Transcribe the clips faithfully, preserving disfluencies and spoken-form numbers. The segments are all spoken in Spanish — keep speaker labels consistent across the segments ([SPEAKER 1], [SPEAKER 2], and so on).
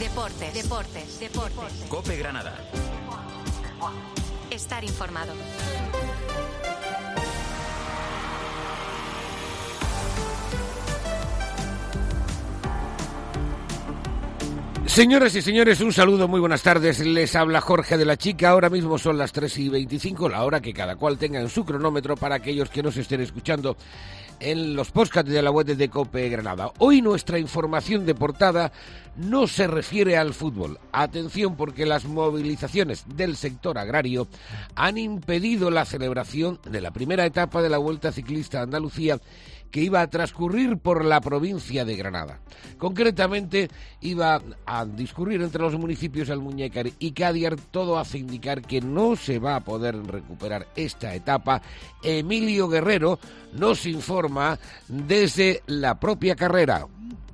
[SPEAKER 1] Deportes, deportes, deportes.
[SPEAKER 2] COPE Granada.
[SPEAKER 1] Estar informado.
[SPEAKER 3] Señoras y señores, un saludo, muy buenas tardes. Les habla Jorge de la Chica. Ahora mismo son las tres y veinticinco, la hora que cada cual tenga en su cronómetro para aquellos que nos estén escuchando en los podcasts de la web de COPE Granada. Hoy nuestra información de portada no se refiere al fútbol. Atención, porque las movilizaciones del sector agrario han impedido la celebración de la primera etapa de la Vuelta Ciclista a Andalucía, que iba a transcurrir por la provincia de Granada. Concretamente, iba a discurrir entre los municipios de Almuñécar y Cádiz. Todo hace indicar que no se va a poder recuperar esta etapa. Emilio Guerrero nos informa desde la propia carrera.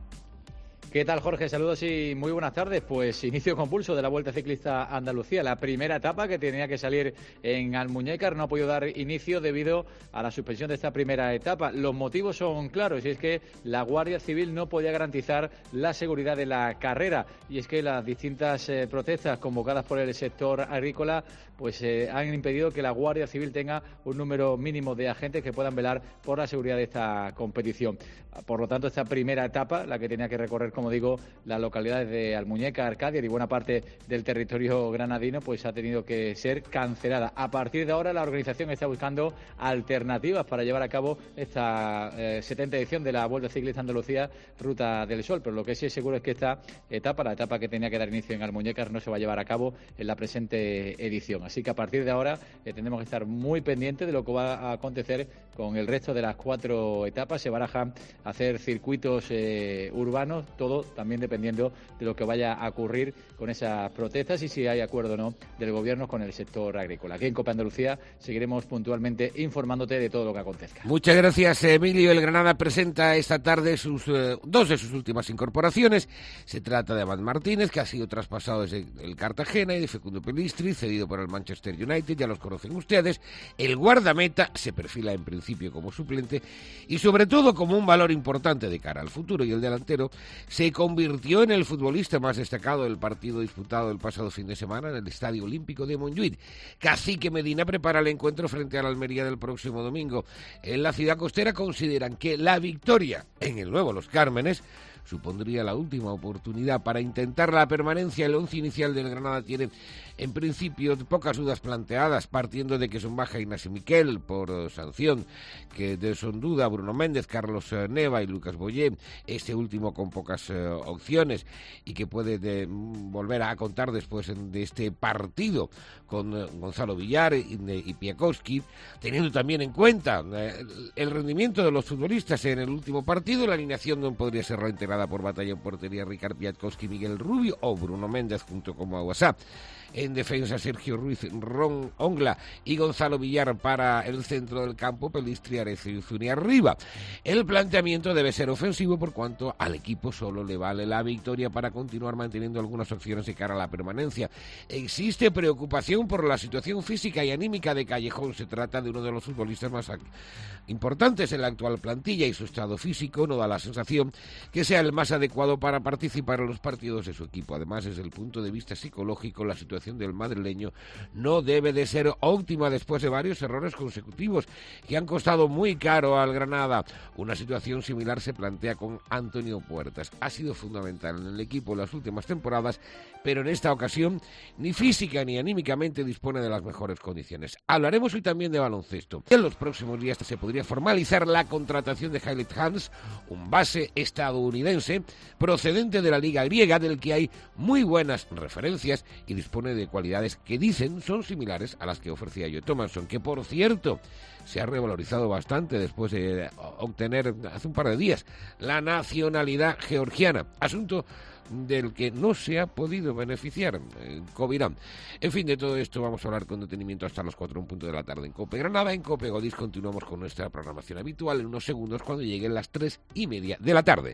[SPEAKER 4] ¿Qué tal, Jorge? Saludos y muy buenas tardes. Pues inicio compulso de la Vuelta Ciclista a Andalucía. La primera etapa, que tenía que salir en Almuñécar, no ha podido dar inicio debido a la suspensión de esta primera etapa. Los motivos son claros, y es que la Guardia Civil no podía garantizar la seguridad de la carrera. Y es que las distintas eh, protestas convocadas por el sector agrícola pues eh, han impedido que la Guardia Civil tenga un número mínimo de agentes que puedan velar por la seguridad de esta competición. Por lo tanto, esta primera etapa, la que tenía que recorrer, como digo, las localidades de Almuñécar, Cádiz y buena parte del territorio granadino, pues ha tenido que ser cancelada. A partir de ahora, la organización está buscando alternativas para llevar a cabo esta eh, setenta edición de la Vuelta Ciclista Andalucía, Ruta del Sol. Pero lo que sí es seguro es que esta etapa, la etapa que tenía que dar inicio en Almuñécar, no se va a llevar a cabo en la presente edición. Así que a partir de ahora eh, tendremos que estar muy pendientes de lo que va a acontecer con el resto de las cuatro etapas. Se barajan hacer circuitos eh, urbanos, todo también dependiendo de lo que vaya a ocurrir con esas protestas y si hay acuerdo o no del Gobierno con el sector agrícola. Aquí en COPE Andalucía seguiremos puntualmente informándote de todo lo que acontezca.
[SPEAKER 3] Muchas gracias, Emilio. El Granada presenta esta tarde sus eh, dos de sus últimas incorporaciones. Se trata de Abad Martínez, que ha sido traspasado desde el Cartagena, y de Facundo Pelistri, cedido por el Manchester United. Ya los conocen ustedes. El guardameta se perfila en principio como suplente y sobre todo como un valor importante de cara al futuro, y el delantero se convirtió en el futbolista más destacado del partido disputado el pasado fin de semana en el Estadio Olímpico de Montjuïc. Cacique Medina prepara el encuentro frente a la Almería del próximo domingo. En la ciudad costera consideran que la victoria en el nuevo Los Cármenes supondría la última oportunidad para intentar la permanencia. El once inicial del Granada tiene en principio pocas dudas planteadas, partiendo de que son baja Ignacio Miquel por uh, sanción, que de son duda Bruno Méndez, Carlos uh, Neva y Lucas Boyé, este último con pocas uh, opciones y que puede de, mm, volver a contar después en, de este partido con uh, Gonzalo Villar y, y Piakowski, teniendo también en cuenta uh, el rendimiento de los futbolistas en el último partido. La alineación no podría ser reintegrada por batalla en portería Ricard Piatkowski, Miguel Rubio o Bruno Méndez junto con Aguasá. En defensa, Sergio Ruiz, Ron Ongla y Gonzalo Villar para el centro del campo, Pelistri, Arezzo y Uzuni arriba. El planteamiento debe ser ofensivo, por cuanto al equipo solo le vale la victoria para continuar manteniendo algunas opciones de cara a la permanencia. Existe preocupación por la situación física y anímica de Callejón. Se trata de uno de los futbolistas más importantes en la actual plantilla y su estado físico no da la sensación que sea el más adecuado para participar en los partidos de su equipo. Además, desde el punto de vista psicológico, la situación del madrileño no debe de ser óptima después de varios errores consecutivos que han costado muy caro al Granada. Una situación similar se plantea con Antonio Puertas. Ha sido fundamental en el equipo en las últimas temporadas, pero en esta ocasión ni física ni anímicamente dispone de las mejores condiciones. Hablaremos hoy también de baloncesto. En los próximos días se podría formalizar la contratación de Hailey Hans, un base estadounidense procedente de la liga griega, del que hay muy buenas referencias y dispone de cualidades que dicen son similares a las que ofrecía Joe Thomason, que por cierto se ha revalorizado bastante después de obtener hace un par de días la nacionalidad georgiana, asunto del que no se ha podido beneficiar eh, Covirán. En fin, de todo esto vamos a hablar con detenimiento hasta las cuatro en punto de la tarde en COPE Granada. En COPE Godis continuamos con nuestra programación habitual en unos segundos cuando lleguen las tres y media de la tarde.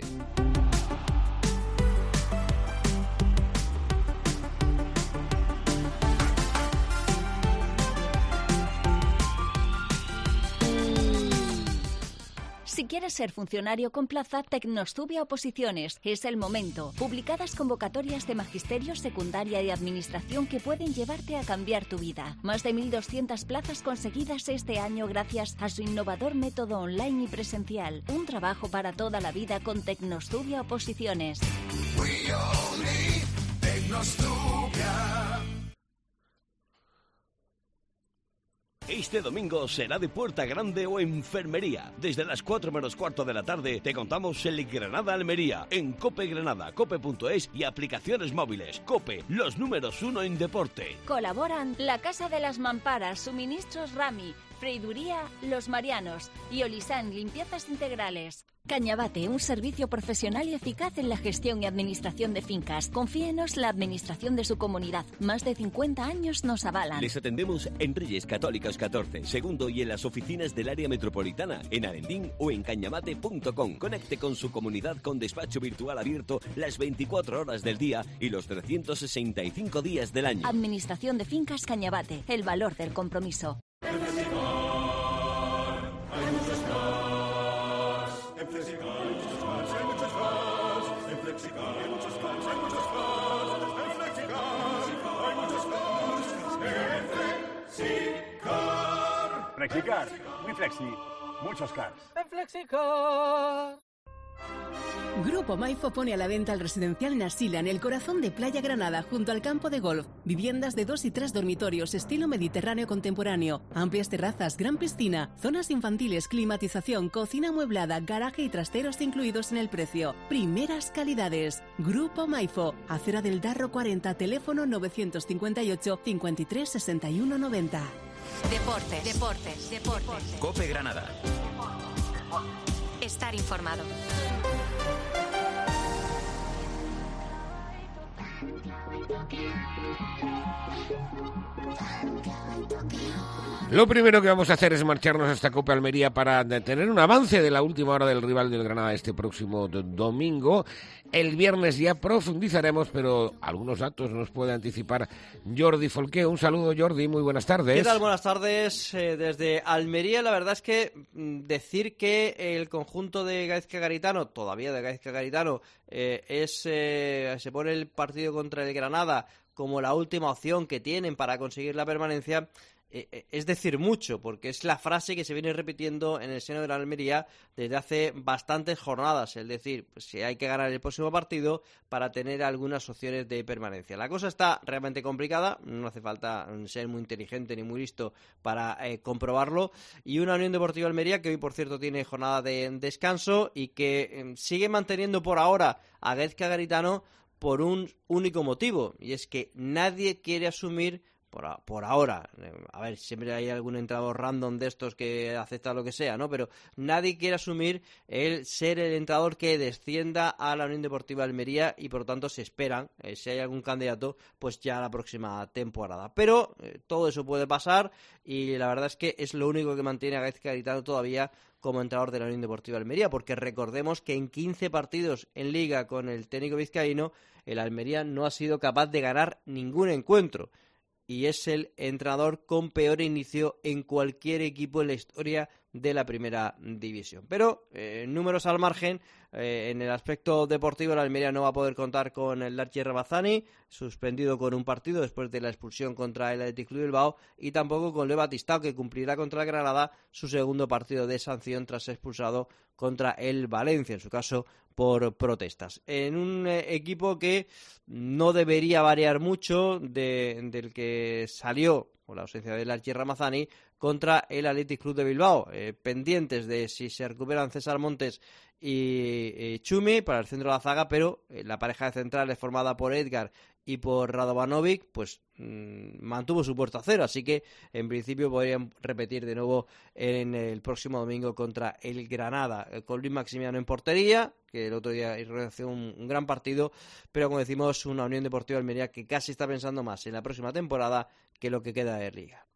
[SPEAKER 5] Si
[SPEAKER 2] quieres ser funcionario con plaza, Tecnostubia Oposiciones. Es el momento. Publicadas convocatorias de magisterio, secundaria y administración que pueden llevarte a cambiar tu vida. Más de mil doscientas plazas conseguidas este año gracias a su innovador método online y presencial. Un trabajo para toda la vida con Tecnostubia Oposiciones.
[SPEAKER 5] We all need Tecnostubia.
[SPEAKER 6] Este domingo será de Puerta Grande o Enfermería. Desde las cuatro menos cuarto de la tarde te contamos el Granada-Almería en COPE Granada, cope punto es y aplicaciones móviles. COPE, los números uno en deporte.
[SPEAKER 2] Colaboran La Casa de las Mamparas, Suministros Rami, Freiduría Los Marianos y Olisan Limpiezas Integrales. Cañabate, un servicio profesional y eficaz en la gestión y administración de fincas. Confíenos la administración de su comunidad. Más de cincuenta años nos avalan.
[SPEAKER 6] Les atendemos en Reyes Católicos catorce, segundo y en las oficinas del área metropolitana, en Arendín o en cañabate punto com. Conecte con su comunidad con despacho virtual abierto las veinticuatro horas del día y los trescientos sesenta y cinco días del año.
[SPEAKER 2] Administración de Fincas Cañabate, el valor del compromiso.
[SPEAKER 7] Flexicar, muy flexi, muchos cars.
[SPEAKER 8] En Flexicar.
[SPEAKER 9] Grupo Maifo pone a la venta el residencial Nasila en el corazón de Playa Granada, junto al campo de golf. Viviendas de dos y tres dormitorios, estilo mediterráneo contemporáneo. Amplias terrazas, gran piscina, zonas infantiles, climatización, cocina amueblada, garaje y trasteros incluidos en el precio. Primeras calidades. Grupo Maifo, Acera del Darro cuarenta, teléfono novecientos cincuenta y ocho, cincuenta y tres, sesenta y uno, noventa.
[SPEAKER 1] Deportes, deportes, deportes.
[SPEAKER 10] COPE Granada.
[SPEAKER 1] Estar informado.
[SPEAKER 3] Lo primero que vamos a hacer es marcharnos hasta Cope Almería para tener un avance de la última hora del rival del Granada este próximo d- domingo. El viernes ya profundizaremos, pero algunos datos nos puede anticipar Jordi Folqué. Un saludo, Jordi, muy buenas tardes.
[SPEAKER 11] ¿Qué tal? Buenas tardes. Eh, desde Almería, la verdad es que mm, decir que el conjunto de Gaizka Garitano, todavía de Gaizka Garitano, eh, es eh, se pone el partido contra el Granada como la última opción que tienen para conseguir la permanencia, eh, es decir mucho, porque es la frase que se viene repitiendo en el seno de la Almería desde hace bastantes jornadas, es decir, pues, si hay que ganar el próximo partido para tener algunas opciones de permanencia. La cosa está realmente complicada, no hace falta ser muy inteligente ni muy listo para eh, comprobarlo, y una Unión Deportiva Almería que hoy, por cierto, tiene jornada de descanso y que eh, sigue manteniendo por ahora a Gaizka Garitano por un único motivo, y es que nadie quiere asumir por, a, por ahora, a ver, siempre hay algún entrenador random de estos que acepta lo que sea, ¿no? Pero nadie quiere asumir el ser el entrenador que descienda a la Unión Deportiva Almería, y por lo tanto se esperan, eh, si hay algún candidato, pues ya la próxima temporada. Pero eh, todo eso puede pasar, y la verdad es que es lo único que mantiene a Gaizka Garitano todavía como entrenador de la Unión Deportiva Almería, porque recordemos que en quince partidos en Liga con el técnico vizcaíno, el Almería no ha sido capaz de ganar ningún encuentro, y es el entrenador con peor inicio en cualquier equipo en la historia de la primera división. Pero, eh, números al margen, eh, en el aspecto deportivo, el Almería no va a poder contar con el Larchi Ramazani, suspendido con un partido después de la expulsión contra el Athletic Club de Bilbao, y tampoco con Leo Batistao, que cumplirá contra el Granada su segundo partido de sanción tras ser expulsado contra el Valencia, en su caso por protestas. En un eh, equipo que no debería variar mucho de, del que salió con la ausencia del Larchi Ramazani contra el Athletic Club de Bilbao, eh, pendientes de si se recuperan César Montes y eh, Chumi para el centro de la zaga, pero eh, la pareja de centrales formada por Edgar y por Radovanovic, pues mmm, mantuvo su puesto a cero, así que en principio podrían repetir de nuevo en el próximo domingo contra el Granada, eh, con Luis Maximiano en portería, que el otro día hizo un, un gran partido, pero como decimos, una Unión Deportiva Almería que casi está pensando más en la próxima temporada que lo que queda de Liga.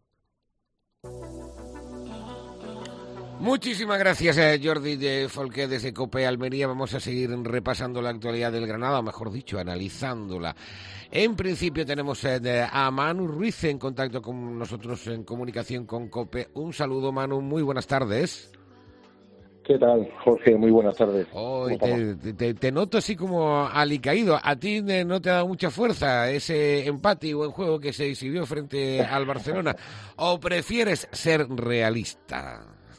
[SPEAKER 3] Muchísimas gracias a Jordi de Folqué desde Cope Almería. Vamos a seguir repasando la actualidad del Granada, o mejor dicho, analizándola. En principio tenemos eh, a Manu Ruiz en contacto con nosotros en comunicación con Cope. Un saludo, Manu, muy buenas tardes.
[SPEAKER 10] ¿Qué tal, Jorge? Muy buenas tardes.
[SPEAKER 3] Oh, te, te, te noto así como alicaído. ¿A ti no te ha dado mucha fuerza ese empate y buen juego que se exhibió frente al Barcelona? ¿O prefieres ser realista?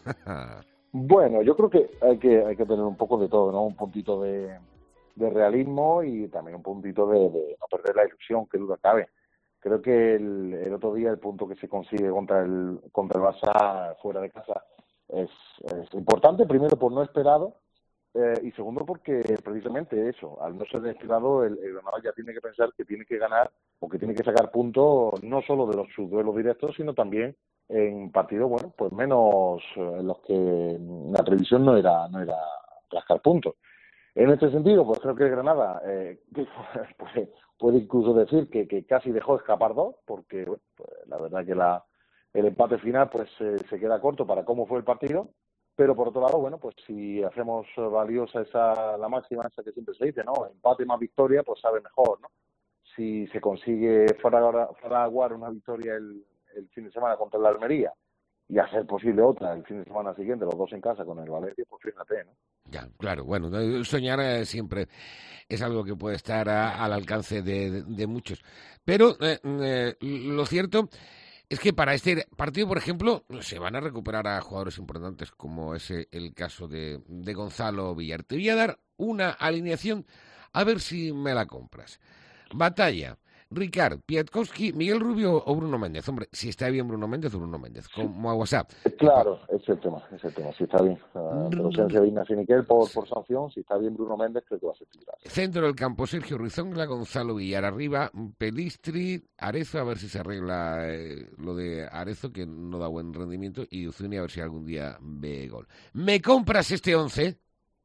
[SPEAKER 10] Bueno, yo creo que hay que hay que tener un poco de todo, ¿no? Un puntito de, de realismo y también un puntito de, de no perder la ilusión, que duda cabe. Creo que el, el otro día el punto que se consigue contra el contra el Barça fuera de casa es, es importante, primero por no esperado eh, y segundo porque precisamente eso, al no ser esperado el, el Granada ya tiene que pensar que tiene que ganar o que tiene que sacar puntos no solo de los sus duelos directos, sino también en partidos, bueno, pues menos en los que la previsión no era no era rascar puntos. En este sentido, pues creo que el Granada eh, pues, puede incluso decir que, que casi dejó escapar dos, porque bueno, pues, la verdad que la el empate final pues eh, se queda corto para cómo fue el partido, pero por otro lado, bueno, pues si hacemos valiosa esa la máxima esa que siempre se dice, ¿no? Empate más victoria, pues sabe mejor, ¿no? Si se consigue fraguar una victoria el, el fin de semana contra el Almería y a ser posible otra el fin de semana siguiente, los dos en casa con el Valencia, pues fíjate, ¿no?
[SPEAKER 3] Ya, claro, bueno, soñar eh, siempre es algo que puede estar a, al alcance de, de, de muchos. Pero eh, eh, lo cierto es que para este partido, por ejemplo, se van a recuperar a jugadores importantes, como es el caso de, de Gonzalo Villar. Te voy a dar una alineación, a ver si me la compras. Batalla, Ricard, Piatkowski, Miguel Rubio o Bruno Méndez. Hombre, si está bien Bruno Méndez o Bruno Méndez, como a WhatsApp.
[SPEAKER 10] Claro, ese es el tema, ese es el tema, si está bien. Uh, la ausencia de Ignacio Miquel por, por sanción, si está bien Bruno Méndez, creo que va a ser titular.
[SPEAKER 3] Centro del campo, Sergio Rizongla, Gonzalo Villar. Arriba, Pelistri, Arezo, a ver si se arregla eh, lo de Arezo, que no da buen rendimiento, y Uzuni, a ver si algún día ve gol. ¿Me compras este once?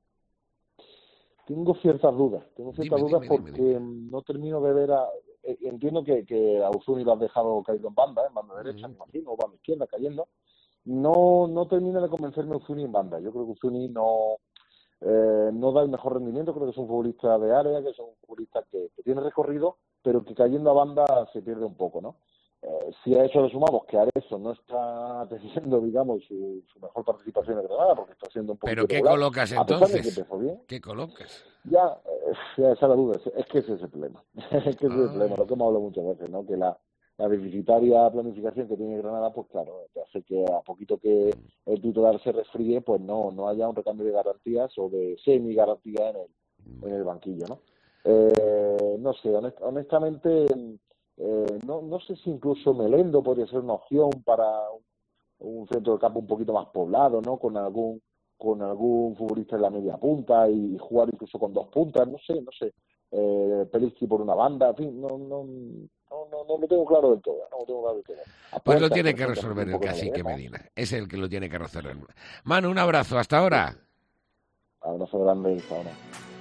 [SPEAKER 10] Tengo ciertas dudas, tengo ciertas
[SPEAKER 3] dime,
[SPEAKER 10] dudas
[SPEAKER 3] dime,
[SPEAKER 10] porque
[SPEAKER 3] dime, dime.
[SPEAKER 10] no termino de ver a... Entiendo que, que a Uzuni lo has dejado caído en banda, en banda derecha, me imagino, o banda izquierda cayendo. No no termina de convencerme Uzuni en banda. Yo creo que Uzuni no eh, no da el mejor rendimiento. Creo que es un futbolista de área, que es un futbolista que, que tiene recorrido, pero que cayendo a banda se pierde un poco, ¿no? Eh, si a eso le sumamos que Arezzo no está teniendo, digamos, su, su mejor participación en Granada, porque está siendo un poco...
[SPEAKER 3] ¿Pero qué
[SPEAKER 10] regular,
[SPEAKER 3] colocas
[SPEAKER 10] a pesar
[SPEAKER 3] entonces?
[SPEAKER 10] de que empezó bien,
[SPEAKER 3] ¿Qué colocas?
[SPEAKER 10] Ya, eh, ya esa es la duda, es, es que ese es el problema, es que ese es el
[SPEAKER 3] Ah.
[SPEAKER 10] problema, lo que hemos hablado muchas veces, ¿no? Que la, la deficitaria planificación que tiene Granada, pues claro, te hace que a poquito que el titular se resfríe, pues no no haya un recambio de garantías o de semi-garantía en el, en el banquillo, ¿no? Eh, no sé, honest, honestamente, eh, no, no sé si incluso Melendo podría ser una opción para un, un centro de campo un poquito más poblado, ¿no? Con algún con algún futbolista en la media punta y jugar incluso con dos puntas, no sé, no sé, eh, Pelistri por una banda, en fin, no no no no, no lo tengo claro del todo, no lo tengo claro del todo.
[SPEAKER 3] Pues
[SPEAKER 10] Puerta,
[SPEAKER 3] lo tiene que
[SPEAKER 10] por ejemplo,
[SPEAKER 3] resolver
[SPEAKER 10] un
[SPEAKER 3] el
[SPEAKER 10] poco no
[SPEAKER 3] cacique
[SPEAKER 10] le deja.
[SPEAKER 3] Medina, es el que lo tiene que resolver. Manu, un abrazo, hasta ahora.
[SPEAKER 10] Abrazo grande, hasta ahora.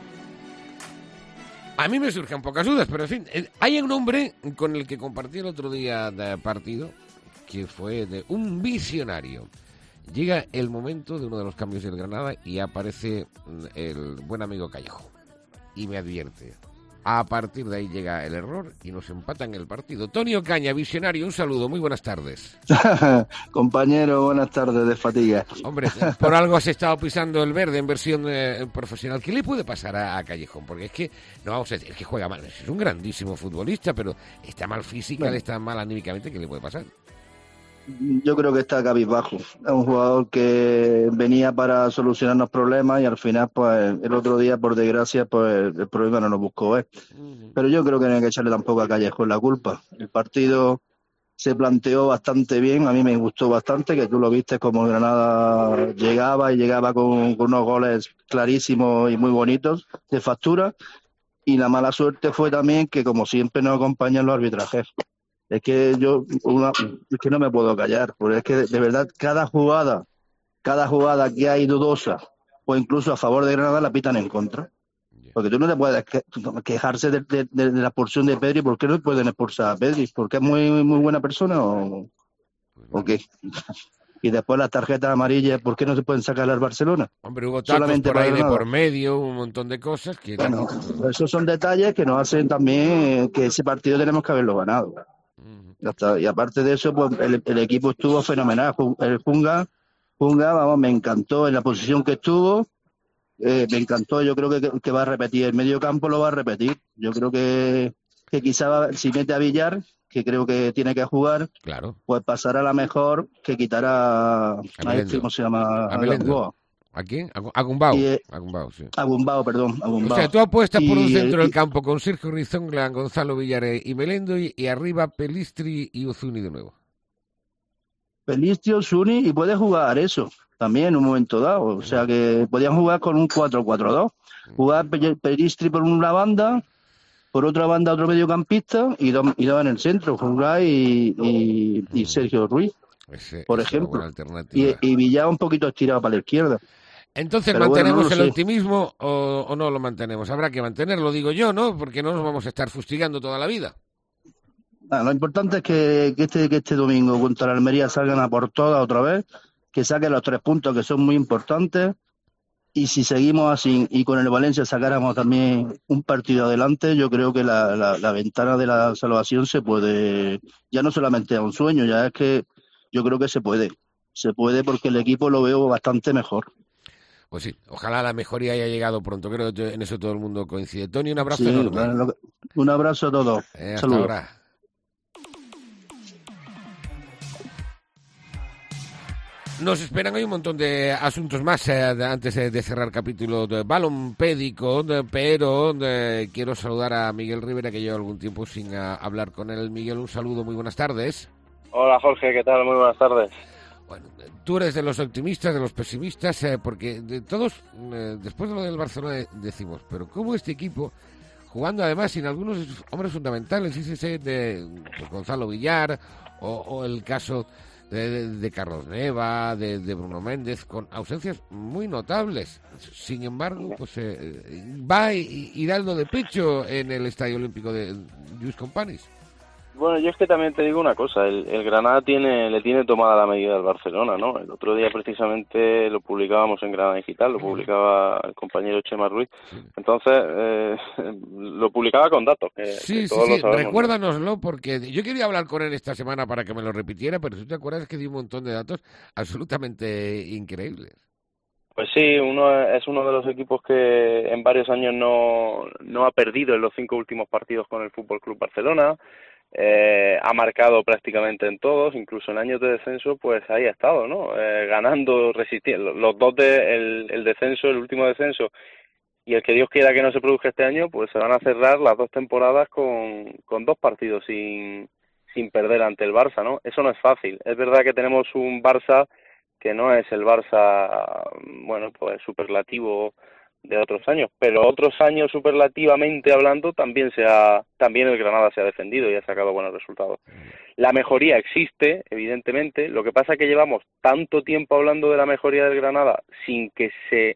[SPEAKER 3] A mí me surgen pocas dudas, pero en fin, eh, hay un hombre con el que compartí el otro día de partido, que fue de un visionario. Llega el momento de uno de los cambios del Granada y aparece el buen amigo Callejo. Y me advierte. A partir de ahí llega el error y nos empatan el partido. Tony Ocaña, visionario, un saludo, muy buenas tardes.
[SPEAKER 12] Compañero, buenas tardes de fatiga.
[SPEAKER 3] Hombre, por algo has estado pisando el verde en versión eh, profesional. ¿Qué le puede pasar a, a Callejón? Porque es que, no vamos a decir, es que juega mal. Es un grandísimo futbolista, pero está mal física,
[SPEAKER 12] Bueno.
[SPEAKER 3] está mal anímicamente. ¿Qué le puede pasar?
[SPEAKER 12] Yo creo que está cabizbajo. Es un jugador que venía para solucionarnos problemas y al final, pues, el otro día, por desgracia, pues, el problema no nos buscó él. Pero yo creo que no hay que echarle tampoco a Callejón la culpa. El partido se planteó bastante bien, a mí me gustó bastante, que tú lo viste como Granada llegaba y llegaba con, con unos goles clarísimos y muy bonitos de factura. Y la mala suerte fue también que, como siempre, nos acompañan los arbitrajes. Es que yo una, es que no me puedo callar, porque es que de verdad cada jugada, cada jugada que hay dudosa o incluso a favor de Granada la pitan en contra. Porque tú no te puedes que, quejarse de, de, de, de la expulsión de Pedri. ¿Por qué no pueden expulsar a Pedri? ¿Porque es muy muy buena persona o, o qué? Y después las tarjetas amarillas, ¿por qué no se pueden sacar al Barcelona?
[SPEAKER 3] Hombre, hubo tacos
[SPEAKER 12] Solamente
[SPEAKER 3] por ahí de
[SPEAKER 12] Granada.
[SPEAKER 3] por medio, un montón de cosas que...
[SPEAKER 12] Bueno, esos son detalles que nos hacen también que ese partido tenemos que haberlo ganado. Ya está. Y aparte de eso, pues el, el equipo estuvo fenomenal. El Junga Punga, vamos, me encantó en la posición que estuvo, eh, me encantó, yo creo que, que va a repetir, el medio campo lo va a repetir, yo creo que, que quizá va, si mete a Villar, que creo que tiene que jugar,
[SPEAKER 3] claro,
[SPEAKER 12] pues pasará la mejor que quitará a, a este, ¿cómo se llama?
[SPEAKER 3] A Melendo. ¿A quién? A Gumbau.
[SPEAKER 12] Y, eh,
[SPEAKER 3] a Gumbau, sí.
[SPEAKER 12] A Gumbau, perdón. A Gumbau.
[SPEAKER 3] O sea, tú apuestas por un
[SPEAKER 12] y,
[SPEAKER 3] centro
[SPEAKER 12] y,
[SPEAKER 3] del campo con Sergio Rizongla, Gonzalo Villar y Melendo, y, y arriba Pelistri y Uzuni de nuevo.
[SPEAKER 12] Pelistri, Uzuni, y puede jugar eso también en un momento dado. O sea, que podían jugar con un cuatro cuatro dos. Jugar Pelistri por una banda, por otra banda otro mediocampista y dos, y dos en el centro, Jugar y, y, y Sergio Ruiz,
[SPEAKER 3] Ese,
[SPEAKER 12] por ejemplo. Y, y Villar un poquito estirado para la izquierda.
[SPEAKER 3] Entonces,
[SPEAKER 12] Pero
[SPEAKER 3] ¿mantenemos
[SPEAKER 12] bueno, no
[SPEAKER 3] el
[SPEAKER 12] sé.
[SPEAKER 3] optimismo o, o no lo mantenemos? Habrá que mantenerlo, digo yo, ¿no? Porque no nos vamos a estar fustigando toda la vida.
[SPEAKER 12] Ah, lo importante es que, que, este, que este domingo contra la Almería salgan a por todas otra vez, que saquen los tres puntos que son muy importantes, y si seguimos así y con el Valencia sacáramos también un partido adelante, yo creo que la, la, la ventana de la salvación se puede, ya no solamente es un sueño, ya es que yo creo que se puede, se puede porque el equipo lo veo bastante mejor.
[SPEAKER 3] Pues sí, ojalá la mejoría haya llegado pronto, creo que en eso todo el mundo coincide. Tony, un abrazo
[SPEAKER 12] Sí,
[SPEAKER 3] enorme.
[SPEAKER 12] Un abrazo a todos.
[SPEAKER 3] Eh, hasta
[SPEAKER 12] Saludos.
[SPEAKER 3] ahora. Nos esperan hoy un montón de asuntos más eh, de, antes de, de cerrar capítulo de balompédico, de, pero de, quiero saludar a Miguel Rivera, que lleva algún tiempo sin a, hablar con él. Miguel, un saludo, muy buenas tardes.
[SPEAKER 13] Hola Jorge, ¿qué tal? Muy buenas tardes.
[SPEAKER 3] Bueno, tú eres de los optimistas, de los pesimistas, eh, porque de todos, eh, después de lo del Barcelona decimos, pero ¿cómo este equipo, jugando además sin algunos hombres fundamentales, ese de pues, Gonzalo Villar o, o el caso de, de, de Carlos Neva, de, de Bruno Méndez, con ausencias muy notables? Sin embargo, pues eh, va y, y dando de pecho en el Estadio Olímpico de Lluís Companys.
[SPEAKER 13] Bueno, yo es que también te digo una cosa, el, el Granada tiene le tiene tomada la medida del Barcelona, ¿no? El otro día precisamente lo publicábamos en Granada Digital, lo publicaba el compañero Chema Ruiz, entonces eh, lo publicaba con datos. Que,
[SPEAKER 3] sí,
[SPEAKER 13] que
[SPEAKER 3] sí,
[SPEAKER 13] todos
[SPEAKER 3] sí,
[SPEAKER 13] lo sabemos,
[SPEAKER 3] recuérdanoslo,
[SPEAKER 13] ¿no?
[SPEAKER 3] porque yo quería hablar con él esta semana para que me lo repitiera, pero si te acuerdas que di un montón de datos absolutamente increíbles.
[SPEAKER 13] Pues sí, uno es uno de los equipos que en varios años no, no ha perdido en los cinco últimos partidos con el F C Barcelona. Eh, ha marcado prácticamente en todos, incluso en años de descenso, pues ahí ha estado, ¿no? Eh, ganando, resistiendo. Los dos de el, el descenso, el último descenso y el que Dios quiera que no se produzca este año, pues se van a cerrar las dos temporadas con, con dos partidos sin, sin perder ante el Barça, ¿no? Eso no es fácil. Es verdad que tenemos un Barça que no es el Barça, bueno, pues superlativo de otros años, pero otros años superlativamente hablando también se ha, también el Granada se ha defendido y ha sacado buenos resultados. La mejoría existe, evidentemente, lo que pasa es que llevamos tanto tiempo hablando de la mejoría del Granada sin que se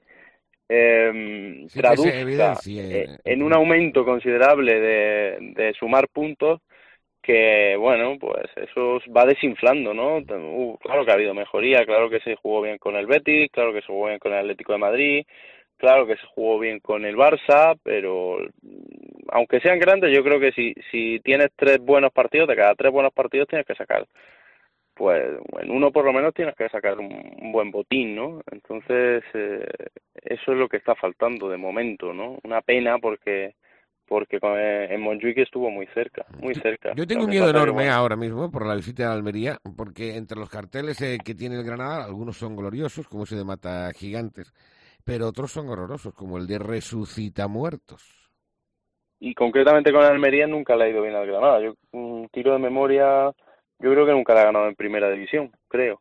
[SPEAKER 13] eh,
[SPEAKER 3] sí,
[SPEAKER 13] traduzca
[SPEAKER 3] que se evidencie,
[SPEAKER 13] eh, en un aumento considerable de, de sumar puntos, que bueno, pues eso va desinflando, ¿no? Uh, claro que ha habido mejoría, claro que se jugó bien con el Betis, claro que se jugó bien con el Atlético de Madrid, claro que se jugó bien con el Barça, pero aunque sean grandes, yo creo que si si tienes tres buenos partidos, de cada tres buenos partidos tienes que sacar, pues en uno por lo menos tienes que sacar un, un buen botín, ¿no? Entonces, eh, eso es lo que está faltando de momento, ¿no? Una pena porque porque con, eh, en Montjuic estuvo muy cerca, muy cerca.
[SPEAKER 3] Yo tengo un miedo enorme ahora mismo por la visita de Almería, porque entre los carteles eh, que tiene el Granada, algunos son gloriosos, como ese de Mata Gigantes, pero otros son horrorosos, como el de Resucita Muertos.
[SPEAKER 13] Y concretamente con Almería nunca le ha ido bien al Granada. Yo un tiro de memoria, yo creo que nunca le ha ganado en primera división, creo.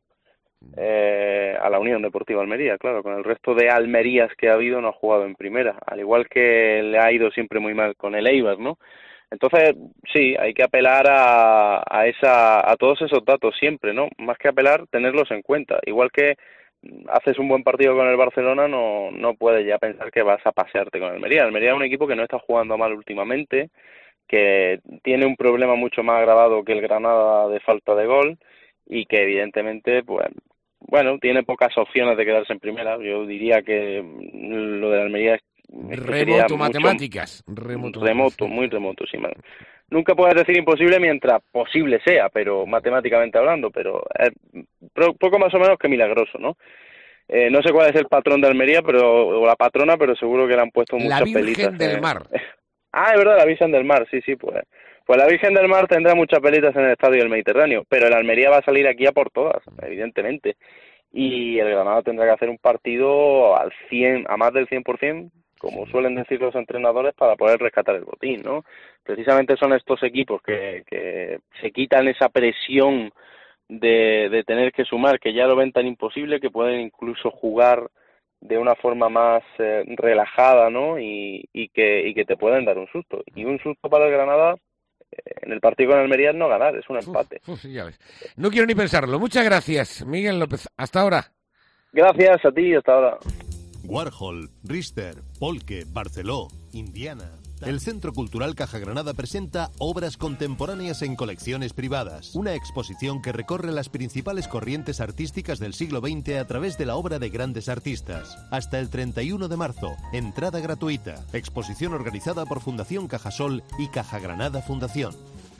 [SPEAKER 13] Eh, a la Unión Deportiva Almería, claro, con el resto de Almerías que ha habido no ha jugado en primera, al igual que le ha ido siempre muy mal con el Eibar, ¿no? Entonces, sí, hay que apelar a, a esa a todos esos datos siempre, ¿no? Más que apelar, tenerlos en cuenta. Igual que haces un buen partido con el Barcelona, no no puedes ya pensar que vas a pasearte con Almería. Almería es un equipo que no está jugando mal últimamente, que tiene un problema mucho más agravado que el Granada de falta de gol y que evidentemente, pues, bueno, tiene pocas opciones de quedarse en primera. Yo diría que lo de Almería es
[SPEAKER 3] remoto matemáticas, remoto,
[SPEAKER 13] remoto, muy remoto, sí, nunca puedes decir imposible mientras posible sea, pero matemáticamente hablando, pero es poco más o menos que milagroso, ¿no? Eh, no sé cuál es el patrón de Almería, pero o la patrona, pero seguro que le han puesto muchas
[SPEAKER 3] pelitas. La
[SPEAKER 13] pelitas.
[SPEAKER 3] Virgen del Mar.
[SPEAKER 13] Ah, es verdad, la Virgen del Mar, sí, sí, pues. Pues la Virgen del Mar tendrá muchas pelitas en el Estadio del Mediterráneo, pero el Almería va a salir aquí a por todas, evidentemente. Y el Granada tendrá que hacer un partido al cien, a más del cien por ciento, como suelen decir los entrenadores, para poder rescatar el botín, ¿no? Precisamente son estos equipos que, que se quitan esa presión de, de tener que sumar, que ya lo ven tan imposible que pueden incluso jugar de una forma más eh, relajada, ¿no? Y, y que y que te pueden dar un susto. Y un susto para el Granada eh, en el partido con Almería es no ganar, es un empate.
[SPEAKER 3] Uf, uf, ya ves. No quiero ni pensarlo. Muchas gracias, Miguel López. Hasta ahora.
[SPEAKER 13] Gracias a ti, hasta ahora.
[SPEAKER 14] Warhol, Richter, Polke, Barceló, Indiana. El Centro Cultural Caja Granada presenta Obras Contemporáneas en Colecciones Privadas, una exposición que recorre las principales corrientes artísticas del siglo veinte a través de la obra de grandes artistas. Hasta el treinta y uno de marzo, entrada gratuita. Exposición organizada por Fundación Cajasol y Caja Granada Fundación.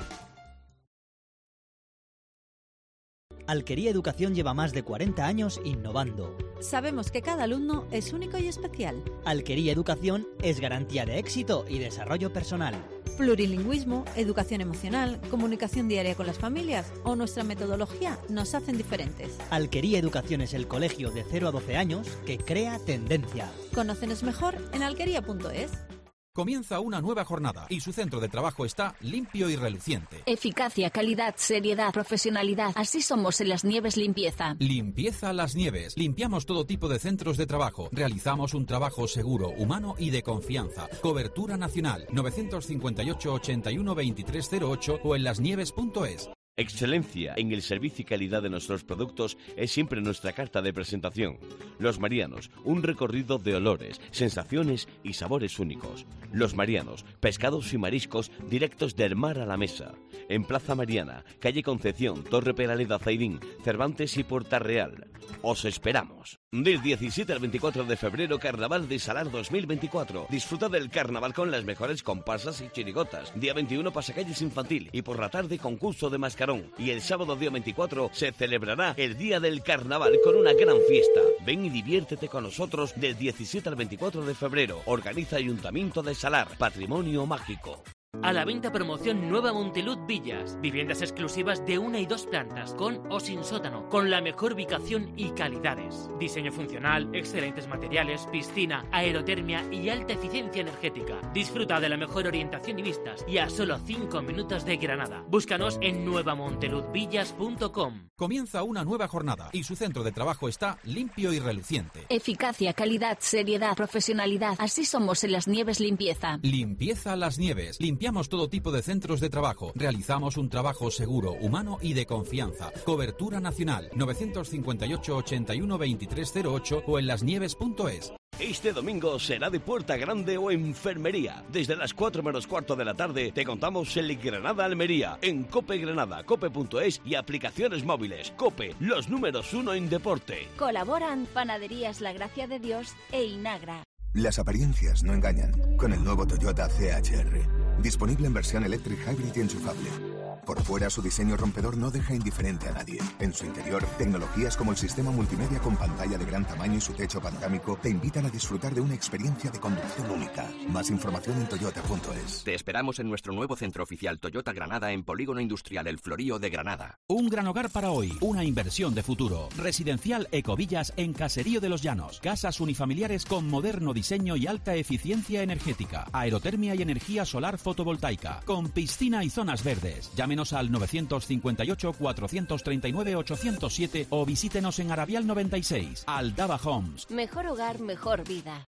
[SPEAKER 15] Alquería Educación lleva más de cuarenta años innovando.
[SPEAKER 16] Sabemos que cada alumno es único y especial.
[SPEAKER 15] Alquería Educación es garantía de éxito y desarrollo personal.
[SPEAKER 16] Plurilingüismo, educación emocional, comunicación diaria con las familias o nuestra metodología nos hacen diferentes.
[SPEAKER 15] Alquería Educación es el colegio de cero a doce años que crea tendencia.
[SPEAKER 16] Conócenos mejor en alquería punto es.
[SPEAKER 17] Comienza una nueva jornada y su centro de trabajo está limpio y reluciente.
[SPEAKER 2] Eficacia, calidad, seriedad, profesionalidad. Así somos en Las Nieves Limpieza.
[SPEAKER 17] Limpieza Las Nieves. Limpiamos todo tipo de centros de trabajo. Realizamos un trabajo seguro, humano y de confianza. Cobertura nacional. nueve cinco ocho, ochenta y uno, veintitrés cero ocho o en las nieves punto es.
[SPEAKER 6] Excelencia en el servicio y calidad de nuestros productos es siempre nuestra carta de presentación. Los Marianos, un recorrido de olores, sensaciones y sabores únicos. Los Marianos, pescados y mariscos directos del mar a la mesa. En Plaza Mariana, calle Concepción, Torre Peraleda Zaidín, Cervantes y Puerta Real. Os esperamos. Del diecisiete al veinticuatro de febrero, Carnaval de Salar dos mil veinticuatro. Disfruta del carnaval con las mejores comparsas y chirigotas. Día veintiuno, pasacalles infantil y por la tarde concurso de mascarón. Y el sábado día veinticuatro se celebrará el Día del Carnaval con una gran fiesta. Ven y diviértete con nosotros del diecisiete al veinticuatro de febrero. Organiza Ayuntamiento de Salar, Patrimonio Mágico.
[SPEAKER 18] A la venta promoción Nueva Montelud Villas. Viviendas exclusivas de una y dos plantas, con o sin sótano, con la mejor ubicación y calidades. Diseño funcional, excelentes materiales, piscina, aerotermia y alta eficiencia energética. Disfruta de la mejor orientación y vistas y a solo cinco minutos de Granada. Búscanos en nueva montelud villas punto com.
[SPEAKER 17] Comienza una nueva jornada y su centro de trabajo está limpio y reluciente.
[SPEAKER 2] Eficacia, calidad, seriedad, profesionalidad. Así somos en Las Nieves Limpieza.
[SPEAKER 17] Limpieza Las Nieves. Limpiamos todo tipo de centros de trabajo. Realizamos un trabajo seguro, humano y de confianza. Cobertura nacional. nueve cinco ocho, ochenta y uno, veintitrés cero ocho o en las nieves punto es.
[SPEAKER 6] Este domingo será de Puerta Grande o Enfermería. Desde las cuatro menos cuarto de la tarde te contamos el Granada Almería en Cope Granada, cope punto es y aplicaciones móviles. Cope, los números uno en deporte.
[SPEAKER 2] Colaboran Panaderías La Gracia de Dios e Inagra.
[SPEAKER 19] Las apariencias no engañan. Con el nuevo Toyota C H R. Disponible en versión electric hybrid y enchufable. Por fuera, su diseño rompedor no deja indiferente a nadie. En su interior, tecnologías como el sistema multimedia con pantalla de gran tamaño y su techo panorámico te invitan a disfrutar de una experiencia de conducción única. Más información en toyota punto es.
[SPEAKER 20] Te esperamos en nuestro nuevo centro oficial Toyota Granada en Polígono Industrial El Florío de Granada.
[SPEAKER 17] Un gran hogar para hoy, una inversión de futuro. Residencial Ecovillas en Caserío de los Llanos. Casas unifamiliares con moderno diseño y alta eficiencia energética. Aerotermia y energía solar fotovoltaica. Con piscina y zonas verdes. Llámenos al nueve cinco ocho, cuatro tres nueve, ocho cero siete o visítenos en Arabial noventa y seis. Aldaba Homes.
[SPEAKER 2] Mejor hogar, mejor vida.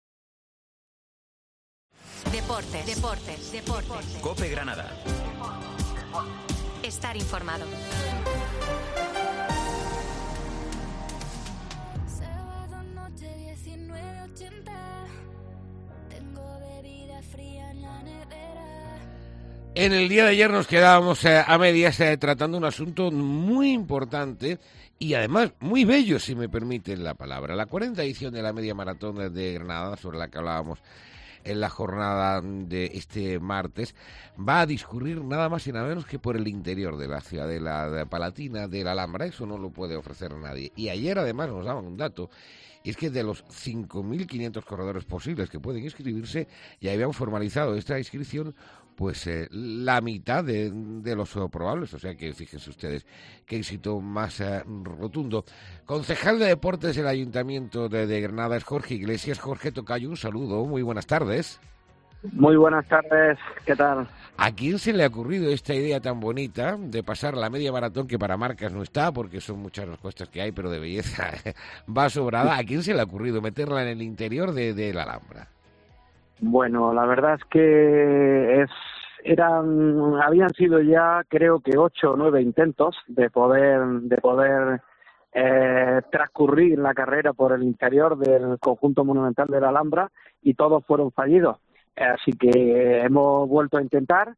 [SPEAKER 1] Deportes, deportes, deportes.
[SPEAKER 20] Cope Granada.
[SPEAKER 1] Estar informado.
[SPEAKER 21] Sábado noche diecinueve ochenta. Tengo bebida fría en la nevera.
[SPEAKER 3] En el día de ayer nos quedábamos eh, a medias eh, tratando un asunto muy importante y además muy bello, si me permiten la palabra. La cuarta edición de la Media Maratón de Granada, sobre la que hablábamos en la jornada de este martes, va a discurrir nada más y nada menos que por el interior de la ciudad de la, de la Palatina, de la Alhambra. Eso no lo puede ofrecer nadie. Y ayer además nos daban un dato, y es que de los cinco mil quinientos corredores posibles que pueden inscribirse, ya habían formalizado esta inscripción pues eh, la mitad de, de los probables, o sea que fíjense ustedes qué éxito más eh, rotundo. Concejal de Deportes del Ayuntamiento de, de Granada es Jorge Iglesias. Jorge Tocayo, un saludo, muy buenas tardes.
[SPEAKER 4] Muy buenas tardes, ¿qué tal?
[SPEAKER 3] ¿A quién se le ha ocurrido esta idea tan bonita de pasar la media maratón, que para marcas no está, porque son muchas las cuestas que hay, pero de belleza va sobrada? ¿A quién se le ha ocurrido meterla en el interior de, de la Alhambra?
[SPEAKER 4] Bueno, la verdad es que es eran habían sido ya creo que ocho o nueve intentos de poder de poder eh, transcurrir la carrera por el interior del conjunto monumental de la Alhambra y todos fueron fallidos. Así que hemos vuelto a intentar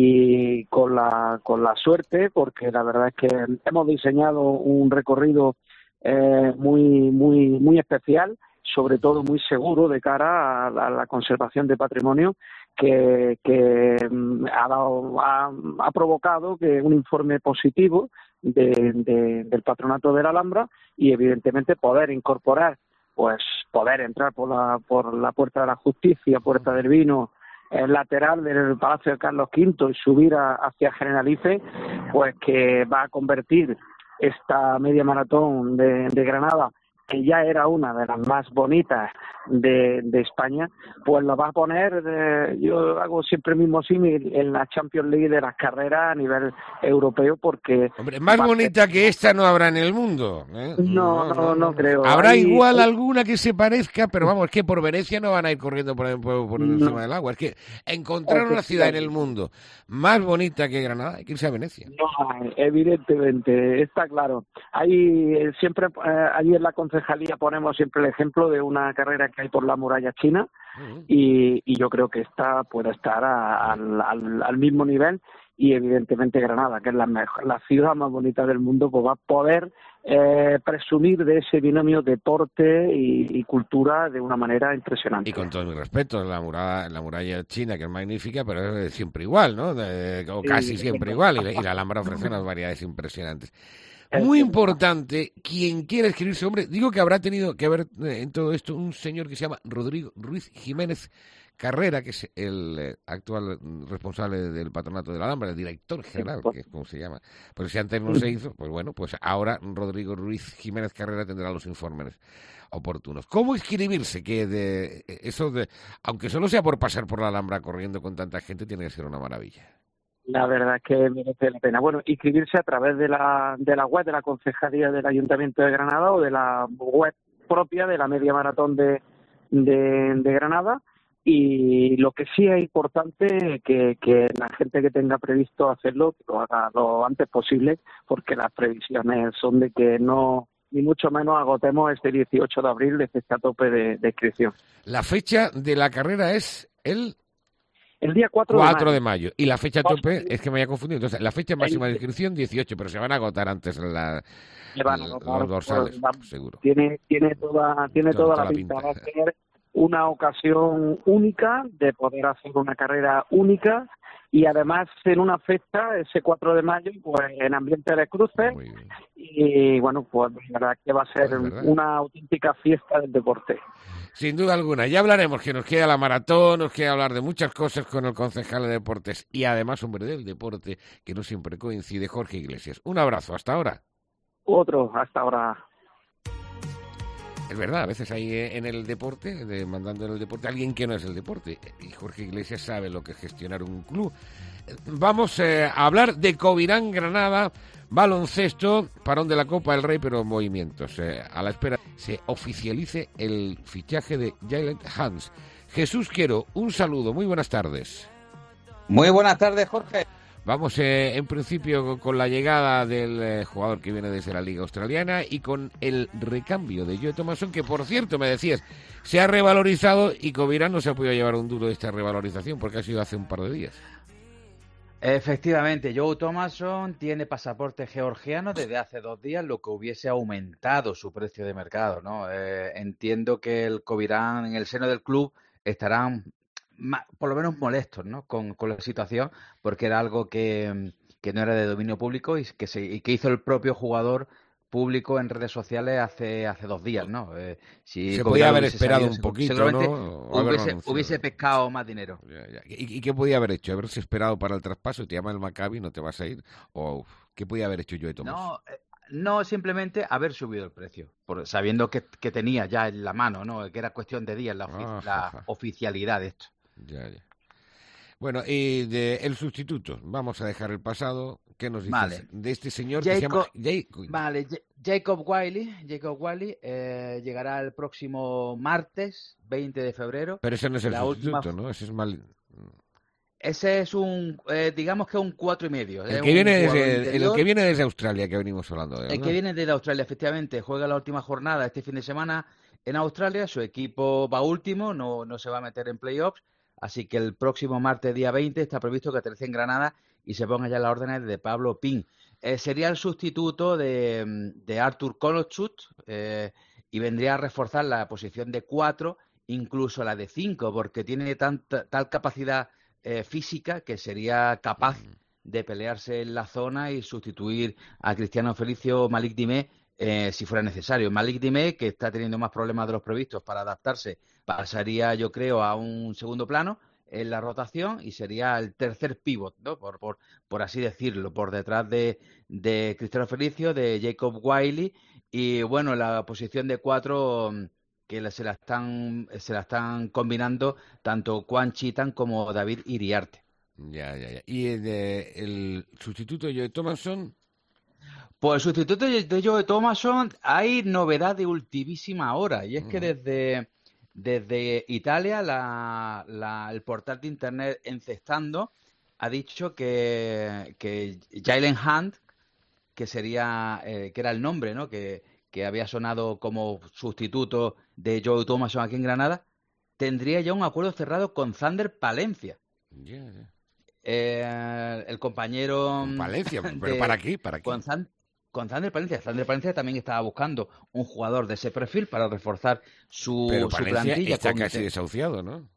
[SPEAKER 4] y con la con la suerte, porque la verdad es que hemos diseñado un recorrido eh, muy muy muy especial, sobre todo muy seguro de cara a la, a la conservación de patrimonio, que, que ha, dado, ha, ha provocado que un informe positivo de, de, del Patronato de la Alhambra y evidentemente poder incorporar, pues poder entrar por la, por la Puerta de la Justicia, Puerta del Vino, el lateral del Palacio de Carlos Quinto y subir a, hacia Generalife, pues que va a convertir esta media maratón de, de Granada, que ya era una de las más bonitas de, de España, pues la va a poner, eh, yo hago siempre el mismo símil, en la Champions League de las carreras a nivel europeo, porque...
[SPEAKER 3] Hombre, más bonita ser... que esta no habrá en el mundo. ¿eh?
[SPEAKER 4] No, no, no, no creo.
[SPEAKER 3] Habrá
[SPEAKER 4] Hay...
[SPEAKER 3] igual alguna que se parezca, pero vamos, es que por Venecia no van a ir corriendo por, por, por encima no. del agua. Es que encontrar una ciudad en el mundo más bonita que Granada, hay que irse a Venecia.
[SPEAKER 4] No, evidentemente, está claro. Hay siempre, eh, allí en la concejalía ponemos siempre el ejemplo de una carrera que hay por la muralla china, uh-huh. y, y yo creo que esta puede estar a, al, al, al mismo nivel, y evidentemente Granada, que es la mejor, la ciudad más bonita del mundo, pues va a poder eh, presumir de ese binomio deporte y, y cultura de una manera impresionante.
[SPEAKER 3] Y con todo mi respeto, la muralla, la muralla china, que es magnífica, pero es siempre igual, ¿no? De, o casi sí, siempre sí. igual, y, y la Alhambra ofrece unas variedades impresionantes. Muy importante, quien quiera escribirse, hombre, digo que habrá tenido que ver en todo esto un señor que se llama Rodrigo Ruiz Jiménez Carrera, que es el eh, actual responsable del Patronato de la Alhambra, el director general, que es como se llama. Porque si antes no se hizo, pues bueno, pues ahora Rodrigo Ruiz Jiménez Carrera tendrá los informes oportunos. ¿Cómo inscribirse? Que de eso, de, aunque solo sea por pasar por la Alhambra corriendo con tanta gente, tiene que ser una maravilla.
[SPEAKER 4] La verdad es que merece la pena. Bueno, inscribirse a través de la de la web de la Concejalía del Ayuntamiento de Granada o de la web propia de la Media Maratón de, de, de Granada. Y lo que sí es importante que, que la gente que tenga previsto hacerlo lo haga lo antes posible, porque las previsiones son de que no, ni mucho menos agotemos este dieciocho de abril de fecha tope de, de inscripción.
[SPEAKER 3] La fecha de la carrera es el...
[SPEAKER 4] El día cuatro
[SPEAKER 3] de mayo. Y la fecha tope, es que me había confundido. Entonces, la fecha máxima de inscripción, dieciocho, pero se van a agotar antes la,
[SPEAKER 4] van a agotar,
[SPEAKER 3] los dorsales,
[SPEAKER 4] va,
[SPEAKER 3] seguro.
[SPEAKER 4] Tiene, tiene toda, tiene toda, toda la pinta. pinta. Va a ser una ocasión única de poder hacer una carrera única y además en una fecha, ese cuatro de mayo, pues en ambiente de cruces. Y bueno, pues la verdad que va a ser pues una auténtica fiesta del deporte.
[SPEAKER 3] Sin duda alguna. Ya hablaremos, que nos queda la maratón, nos queda hablar de muchas cosas con el concejal de deportes y además, hombre, del deporte, que no siempre coincide, Jorge Iglesias. Un abrazo, hasta ahora.
[SPEAKER 4] Otro, hasta ahora.
[SPEAKER 3] Es verdad, a veces hay en el deporte, de, mandando en el deporte, a alguien que no es el deporte. Y Jorge Iglesias sabe lo que es gestionar un club. Vamos eh, a hablar de Covirán Granada, baloncesto, parón de la Copa del Rey, pero movimientos. Eh, a la espera se oficialice el fichaje de Jalen Hans. Jesús Quero, un saludo, muy buenas tardes.
[SPEAKER 22] Muy buenas tardes, Jorge.
[SPEAKER 3] Vamos eh, en principio con la llegada del eh, jugador que viene desde la Liga Australiana y con el recambio de Joe Thomason, que por cierto, me decías, se ha revalorizado y Covirán no se ha podido llevar un duro de esta revalorización porque ha sido hace un par de días.
[SPEAKER 22] Efectivamente, Joe Thomason tiene pasaporte georgiano desde hace dos días, lo que hubiese aumentado su precio de mercado, ¿no? Eh, entiendo que el Covirán en el seno del club estarán por lo menos molestos, ¿no? Con, con la situación, porque era algo que, que no era de dominio público y que, se, y que hizo el propio jugador público en redes sociales hace hace dos días, ¿no? Eh, si
[SPEAKER 3] se podía haber esperado salido, un poquito,
[SPEAKER 22] seguramente
[SPEAKER 3] ¿no?
[SPEAKER 22] Hubiese, hubiese pescado más dinero.
[SPEAKER 3] Ya, ya. ¿Y, ¿Y qué podía haber hecho? ¿Haberse esperado para el traspaso? ¿Te llama el Maccabi, no te vas a ir? ¿O qué podía haber hecho Joe Thomas?
[SPEAKER 22] No, eh, no simplemente haber subido el precio, por, sabiendo que, que tenía ya en la mano, ¿no? Que era cuestión de días la, ofi ah, la oficialidad de esto.
[SPEAKER 3] Ya, ya. Bueno, y de el sustituto, vamos a dejar el pasado. ¿Qué nos dices
[SPEAKER 22] vale.
[SPEAKER 3] de este señor
[SPEAKER 22] Jacob,
[SPEAKER 3] que se llama Jacob?
[SPEAKER 22] Vale, Jacob Wiley, Jacob Wiley eh, llegará el próximo martes, veinte de febrero.
[SPEAKER 3] Pero ese no es el
[SPEAKER 22] la
[SPEAKER 3] sustituto,
[SPEAKER 22] última...
[SPEAKER 3] ¿no? Ese es mal...
[SPEAKER 22] Ese es un, eh, digamos que un cuatro y medio.
[SPEAKER 3] El que, viene desde, el que viene desde Australia, que venimos hablando de él,
[SPEAKER 22] El
[SPEAKER 3] ¿no?
[SPEAKER 22] que viene desde Australia, efectivamente. Juega la última jornada este fin de semana en Australia. Su equipo va último, no, no se va a meter en playoffs. Así que el próximo martes, día veinte, está previsto que aterrice en Granada y se ponga ya las órdenes de Pablo Pin. Eh, sería el sustituto de, de Artur Kolochut eh, y vendría a reforzar la posición de cuatro, incluso la de cinco, porque tiene tanta, tal capacidad eh, física que sería capaz de pelearse en la zona y sustituir a Cristiano Felicio Malik Dimé eh, si fuera necesario. Malik Dimé, que está teniendo más problemas de los previstos para adaptarse, pasaría, yo creo, a un segundo plano en la rotación y sería el tercer pívot, ¿no? Por, por, por así decirlo, por detrás de, de Cristiano Felicio, de Jacob Wiley y, bueno, la posición de cuatro que se la están se la están combinando tanto Juan Chitan como David Iriarte.
[SPEAKER 3] Ya, ya, ya. ¿Y el, el sustituto de Joe Thomason?
[SPEAKER 22] Pues el sustituto de Joe Thomason hay novedad de ultimísima hora y es que desde... Desde Italia, la, la, el portal de internet Encestando ha dicho que, que Jalen Hunt, que sería eh, que era el nombre, ¿no? Que, que había sonado como sustituto de Joe Thomason aquí en Granada, tendría ya un acuerdo cerrado con Thunder Palencia.
[SPEAKER 3] Yeah, yeah.
[SPEAKER 22] Eh, el compañero...
[SPEAKER 3] ¿Con Palencia? ¿Pero de, para qué? ¿Para qué?
[SPEAKER 22] Con Thunder, Con Thunder Palencia. Thunder Palencia también estaba buscando un jugador de ese perfil para reforzar su,
[SPEAKER 3] Pero
[SPEAKER 22] su
[SPEAKER 3] Palencia
[SPEAKER 22] plantilla.
[SPEAKER 3] Está
[SPEAKER 22] con...
[SPEAKER 3] casi desahuciado, ¿no?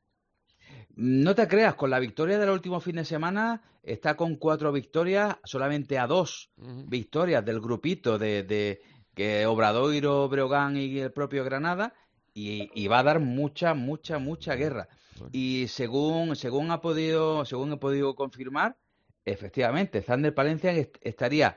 [SPEAKER 22] No te creas, con la victoria del último fin de semana está con cuatro victorias, solamente a dos uh-huh. victorias del grupito de, de que Obradoiro, Breogán y el propio Granada y, y va a dar mucha, mucha, mucha guerra. Bueno. Y según según ha podido según he podido confirmar, efectivamente, Thunder Palencia est- estaría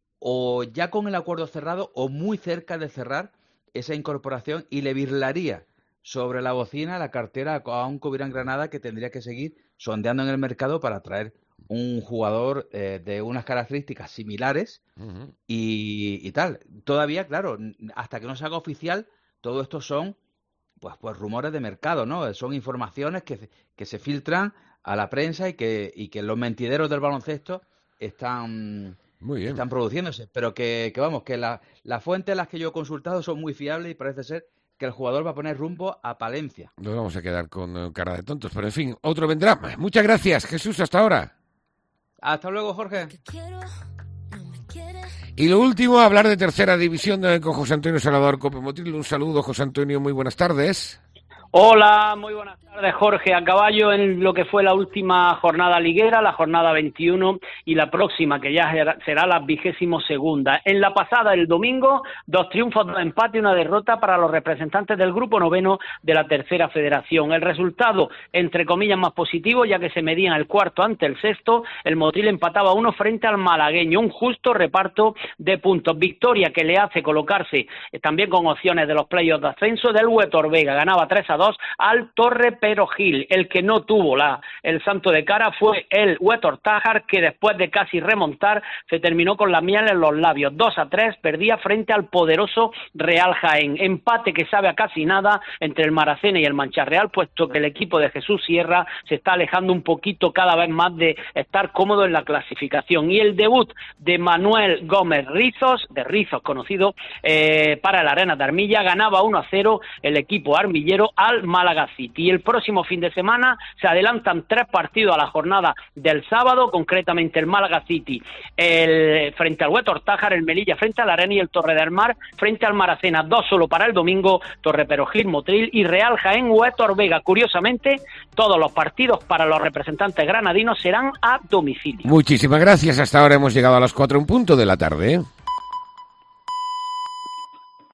[SPEAKER 22] o ya con el acuerdo cerrado o muy cerca de cerrar esa incorporación y le virlaría sobre la bocina la cartera a un Covirán Granada que tendría que seguir sondeando en el mercado para traer un jugador eh, de unas características similares uh-huh. y, y tal. Todavía, claro, hasta que no se haga oficial, todo esto son pues, pues rumores de mercado, ¿no? Son informaciones que, que se filtran a la prensa y que, y que los mentideros del baloncesto están...
[SPEAKER 3] Muy bien.
[SPEAKER 22] Están produciéndose, pero que, que vamos, que la, las fuentes a las que yo he consultado son muy fiables y parece ser que el jugador va a poner rumbo a Palencia.
[SPEAKER 3] Nos vamos a quedar con uh, cara de tontos, pero en fin, otro vendrá. Muchas gracias, Jesús, hasta ahora.
[SPEAKER 22] Hasta luego, Jorge.
[SPEAKER 3] Y lo último, hablar de tercera división de, con José Antonio Salvador Copemotil. Un saludo, José Antonio, muy buenas tardes.
[SPEAKER 5] Hola, muy buenas tardes, Jorge. A caballo en lo que fue la última jornada liguera, la jornada veintiuno, y la próxima, que ya será la vigésimo segunda. En la pasada, el domingo, dos triunfos, dos empates y una derrota para los representantes del grupo noveno de la tercera federación. El resultado, entre comillas, más positivo, ya que se medían el cuarto ante el sexto. El Motril empataba uno frente al malagueño. Un justo reparto de puntos. Victoria que le hace colocarse eh, también con opciones de los playoffs de ascenso del Huetor Vega. Ganaba tres a dos al Torre Perogil. El que no tuvo la, el santo de cara fue el Huetor Tájar, que después de casi remontar se terminó con la miel en los labios. dos a tres perdía frente al poderoso Real Jaén. Empate que sabe a casi nada entre el Maracena y el Mancharreal, puesto que el equipo de Jesús Sierra se está alejando un poquito cada vez más de estar cómodo en la clasificación. Y el debut de Manuel Gómez Rizos, de Rizos conocido, eh, para el Arena de Armilla, ganaba uno a cero el equipo armillero al al Málaga City. Y el próximo fin de semana se adelantan tres partidos a la jornada del sábado, concretamente el Málaga City el, frente al Huetor Tájar, el Melilla frente al Arena y el Torre del Mar frente al Maracena. Dos solo para el domingo, Torre Perojil, Motril y Real Jaén Huetor Vega. Curiosamente, todos los partidos para los representantes granadinos serán a domicilio.
[SPEAKER 3] Muchísimas gracias. Hasta ahora hemos llegado a las cuatro en punto de la tarde.